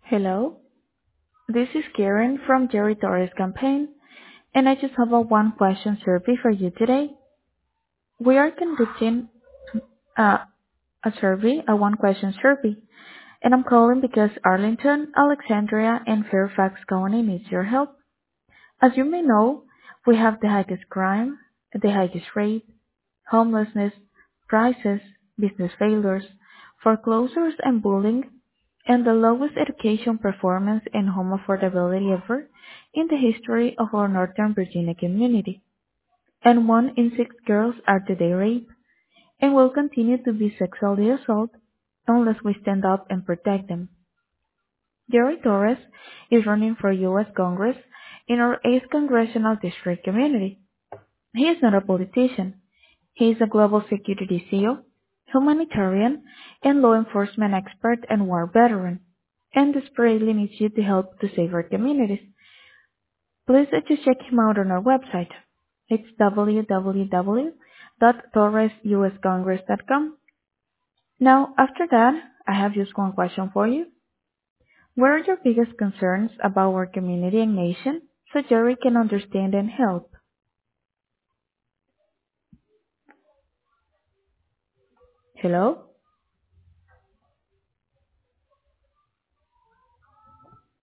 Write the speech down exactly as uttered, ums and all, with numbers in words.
Hello, this is Karen from Jerry Torres campaign, and I just have a one question survey for you today. We are conducting uh, a survey, a one question survey, and I'm calling because Arlington, Alexandria, and Fairfax County needs your help. As you may know, we have the highest crime, the highest rate, homelessness, prices, business failures, foreclosures and bullying, and the lowest education performance and home affordability ever in the history of our Northern Virginia community. And one in six girls are today raped and will continue to be sexually assaulted unless we stand up and protect them. Jerry Torres is running for U S Congress in our eighth Congressional District community. He is not a politician. He is a global security C E O, humanitarian, and law enforcement expert and war veteran, and desperately needs you to help to save our communities. Please uh, just check him out on our website. It's w w w dot torres u s congress dot com. Now, after that, I have just one question for you. What are your biggest concerns about our community and nation so Jerry can understand and help? Hello?